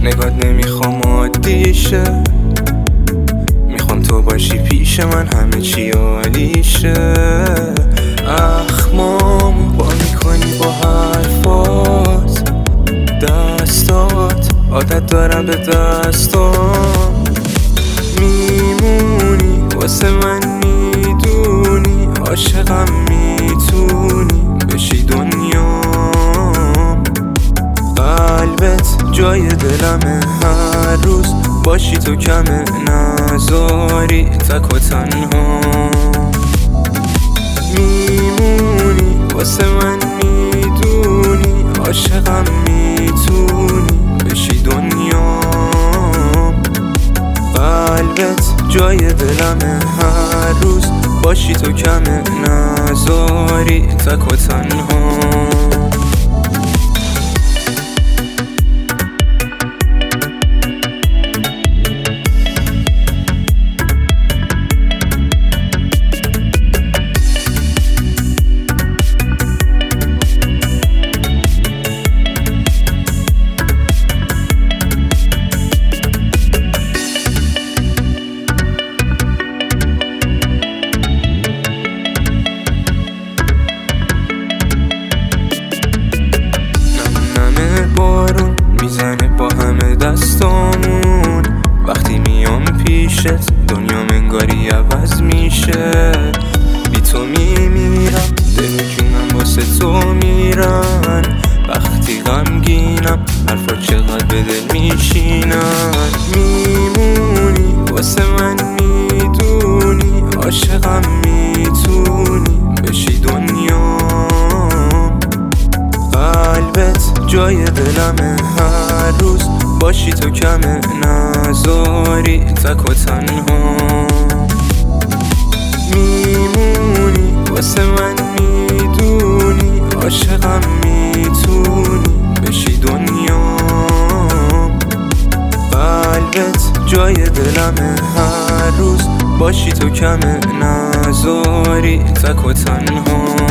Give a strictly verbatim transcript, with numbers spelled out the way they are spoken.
نگات نمیخوام عادیشه، میخوام تو باشی پیش من همه چی عالیشه. اخمامو با میکنی با حرفات، دستات عادت دارم به دستام. میمونی واسه من میدونی، عاشقم میتونی بشی دنیام. قلبت جای دلمه، هر روز باشی تو کمه، نذاری تک و تنها. میمونی واسه من میدونی، عاشقم میتونی بشی دنیام. قلبت جای دلمه، هر روز باشی تو کمه، نذاری تک و تنها. بارون میزنه با همه دستامون، وقتی میام پیشت دنیا منگاری عوض میشه. بی تو میمیرم، دل و جونم واسه تو میرن. وقتی غمگینم حرفا چقدر به دل میشینن. میمونی واسه من میدونی، عاشقم میتونی بشی دنیام. قلبت جای دلمه، هر روز باشی تو کمه، نذاری تک و تنها. میمونی واسه من میدونی، عاشقم میتونی بشی دنیام. قلبت جای دلمه، هر روز باشی تو کمه، نذاری تک و تنها.